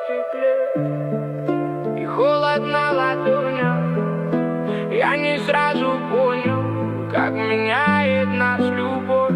стекле, и холод на ладонях. Я не сразу понял, как меняет нас любовь.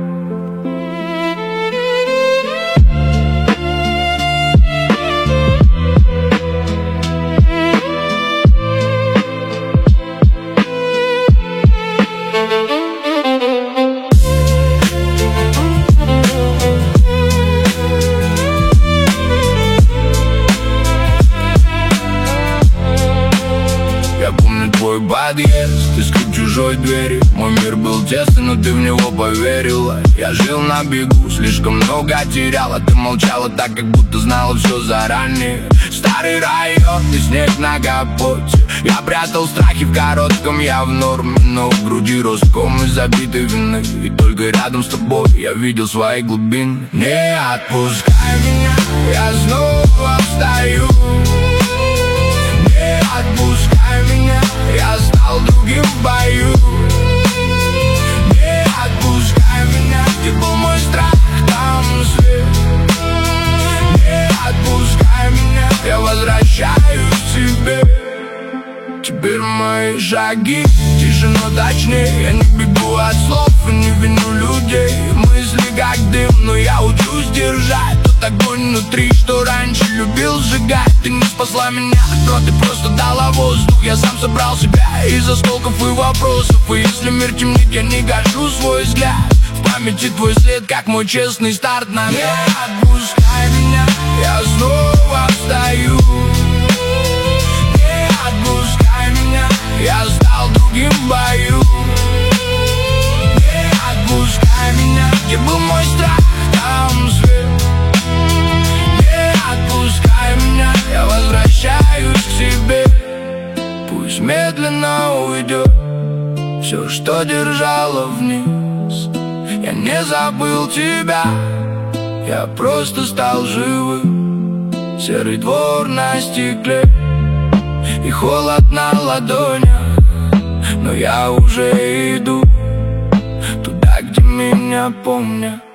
Твой подъезд, ты скрип чужой двери. Мой мир был тесный, но ты в него поверила. Я жил на бегу, слишком много теряла. Ты молчала так, как будто знала все заранее. Старый район и снег на капоте. Я прятал страхи в коротком, я в норме, но в груди рос ком из забитой вины. И только рядом с тобой я видел свои глубины. Не отпускай меня, я снова встаю. Не отпускай меня, я стал другим в бою. Не отпускай меня, ты был мой страх, там свет. Не отпускай меня, я возвращаюсь к тебе. Теперь мои шаги тише, но точнее. Я не бегу от слов и не виню людей. Мысли как дым, но я учусь держать тот огонь внутри, что раньше любил сжигать. Ты не спасла меня, но ты просто дала воздух. Я сам собрал себя из осколков и вопросов. И если мир темнит, я не гашу свой взгляд. В памяти твой след, как мой честный старт на мне. Не отпускай меня, я снова встаю. Не отпускай меня, я стал другим в бою. Не отпускай меня, где был мой страх, там свет. Не отпускай меня, я возвращаюсь к себе. Пусть медленно уйдет все, что держало вниз. Я не забыл тебя, я просто стал живым. Серый двор на стекле и холод на ладонях. Но я уже иду туда, где меня помнят.